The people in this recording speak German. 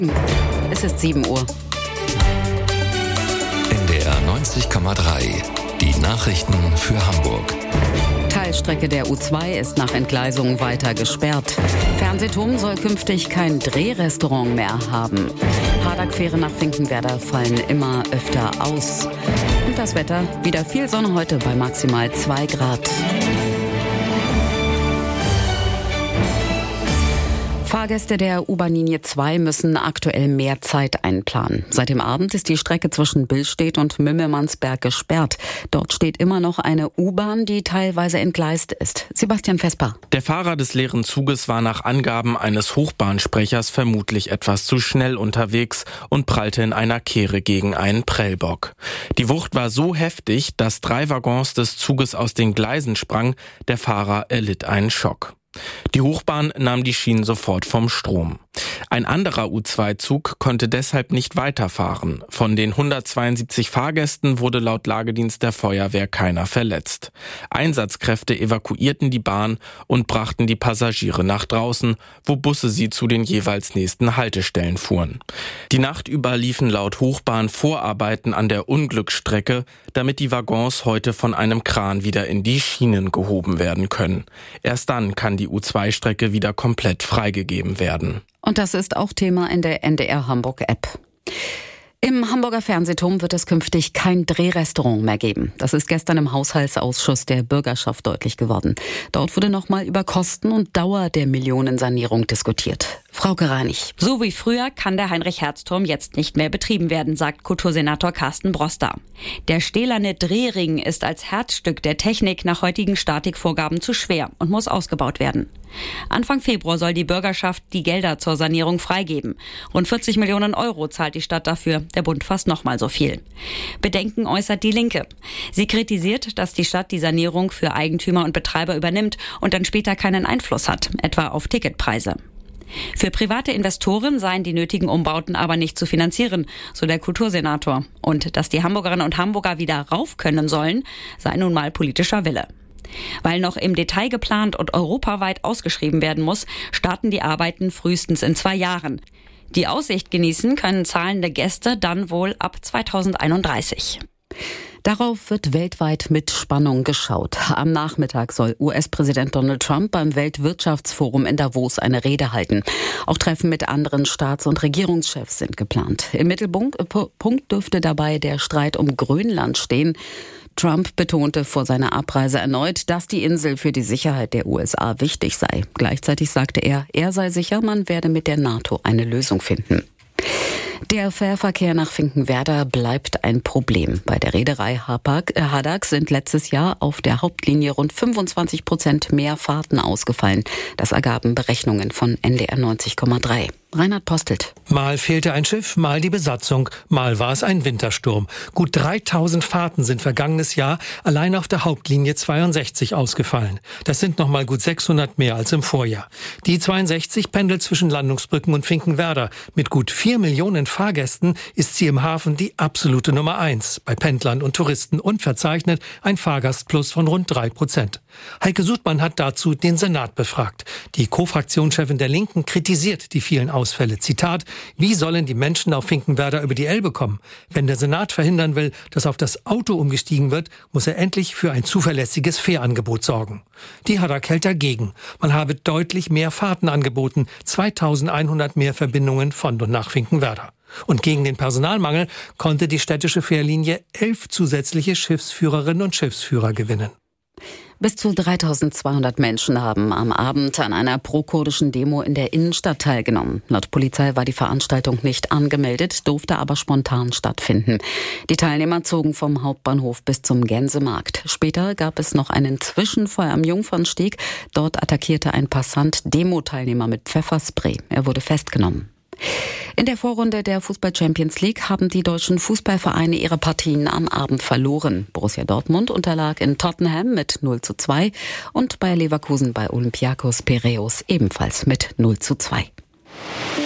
Es ist 7 Uhr. NDR 90,3. Die Nachrichten für Hamburg. Teilstrecke der U2 ist nach Entgleisung weiter gesperrt. Fernsehturm soll künftig kein Drehrestaurant mehr haben. Hadak-Fähre nach Finkenwerder fallen immer öfter aus. Und das Wetter, wieder viel Sonne heute bei maximal 2 Grad. Fahrgäste der U-Bahn-Linie 2 müssen aktuell mehr Zeit einplanen. Seit dem Abend ist die Strecke zwischen Billstedt und Mimmelmannsberg gesperrt. Dort steht immer noch eine U-Bahn, die teilweise entgleist ist. Sebastian Vesper. Der Fahrer des leeren Zuges war nach Angaben eines Hochbahnsprechers vermutlich etwas zu schnell unterwegs und prallte in einer Kehre gegen einen Prellbock. Die Wucht war so heftig, dass 3 Waggons des Zuges aus den Gleisen sprangen. Der Fahrer erlitt einen Schock. Die Hochbahn nahm die Schienen sofort vom Strom. Ein anderer U2-Zug konnte deshalb nicht weiterfahren. Von den 172 Fahrgästen wurde laut Lagedienst der Feuerwehr keiner verletzt. Einsatzkräfte evakuierten die Bahn und brachten die Passagiere nach draußen, wo Busse sie zu den jeweils nächsten Haltestellen fuhren. Die Nacht über liefen laut Hochbahn Vorarbeiten an der Unglücksstrecke, damit die Waggons heute von einem Kran wieder in die Schienen gehoben werden können. Erst dann kann die U2-Strecke wieder komplett freigegeben werden. Und das ist auch Thema in der NDR Hamburg App. Im Hamburger Fernsehturm wird es künftig kein Drehrestaurant mehr geben. Das ist gestern im Haushaltsausschuss der Bürgerschaft deutlich geworden. Dort wurde nochmal über Kosten und Dauer der Millionensanierung diskutiert. Frauke Reinig. So wie früher kann der Heinrich-Herz-Turm jetzt nicht mehr betrieben werden, sagt Kultursenator Carsten Broster. Der stählerne Drehring ist als Herzstück der Technik nach heutigen Statikvorgaben zu schwer und muss ausgebaut werden. Anfang Februar soll die Bürgerschaft die Gelder zur Sanierung freigeben. Rund 40 Millionen Euro zahlt die Stadt dafür, der Bund fast nochmal so viel. Bedenken äußert die Linke. Sie kritisiert, dass die Stadt die Sanierung für Eigentümer und Betreiber übernimmt und dann später keinen Einfluss hat, etwa auf Ticketpreise. Für private Investoren seien die nötigen Umbauten aber nicht zu finanzieren, so der Kultursenator. Und dass die Hamburgerinnen und Hamburger wieder rauf können sollen, sei nun mal politischer Wille. Weil noch im Detail geplant und europaweit ausgeschrieben werden muss, starten die Arbeiten frühestens in 2 Jahren. Die Aussicht genießen können zahlende Gäste dann wohl ab 2031. Darauf wird weltweit mit Spannung geschaut. Am Nachmittag soll US-Präsident Donald Trump beim Weltwirtschaftsforum in Davos eine Rede halten. Auch Treffen mit anderen Staats- und Regierungschefs sind geplant. Im Mittelpunkt dürfte dabei der Streit um Grönland stehen. Trump betonte vor seiner Abreise erneut, dass die Insel für die Sicherheit der USA wichtig sei. Gleichzeitig sagte er sei sicher, man werde mit der NATO eine Lösung finden. Der Fährverkehr nach Finkenwerder bleibt ein Problem. Bei der Reederei Hadak sind letztes Jahr auf der Hauptlinie rund 25% mehr Fahrten ausgefallen. Das ergaben Berechnungen von NDR 90,3. Reinhard Postelt. Mal fehlte ein Schiff, mal die Besatzung, mal war es ein Wintersturm. Gut 3000 Fahrten sind vergangenes Jahr allein auf der Hauptlinie 62 ausgefallen. Das sind nochmal gut 600 mehr als im Vorjahr. Die 62 pendelt zwischen Landungsbrücken und Finkenwerder. Mit gut 4 Millionen Fahrgästen ist sie im Hafen die absolute Nummer 1 bei Pendlern und Touristen und verzeichnet ein Fahrgastplus von rund 3%. Heike Sudmann hat dazu den Senat befragt. Die Co-Fraktionschefin der Linken kritisiert die vielen Ausfälle. Zitat: Wie sollen die Menschen auf Finkenwerder über die Elbe kommen? Wenn der Senat verhindern will, dass auf das Auto umgestiegen wird, muss er endlich für ein zuverlässiges Fährangebot sorgen. Die Hadak hält dagegen. Man habe deutlich mehr Fahrten angeboten, 2100 mehr Verbindungen von und nach Finkenwerder. Und gegen den Personalmangel konnte die städtische Fährlinie 11 zusätzliche Schiffsführerinnen und Schiffsführer gewinnen. Bis zu 3200 Menschen haben am Abend an einer pro-kurdischen Demo in der Innenstadt teilgenommen. Laut Polizei war die Veranstaltung nicht angemeldet, durfte aber spontan stattfinden. Die Teilnehmer zogen vom Hauptbahnhof bis zum Gänsemarkt. Später gab es noch einen Zwischenfall am Jungfernsteg. Dort attackierte ein Passant Demo-Teilnehmer mit Pfefferspray. Er wurde festgenommen. In der Vorrunde der Fußball-Champions League haben die deutschen Fußballvereine ihre Partien am Abend verloren. Borussia Dortmund unterlag in Tottenham mit 0:2 und Bayer Leverkusen bei Olympiakos Piräus ebenfalls mit 0:2.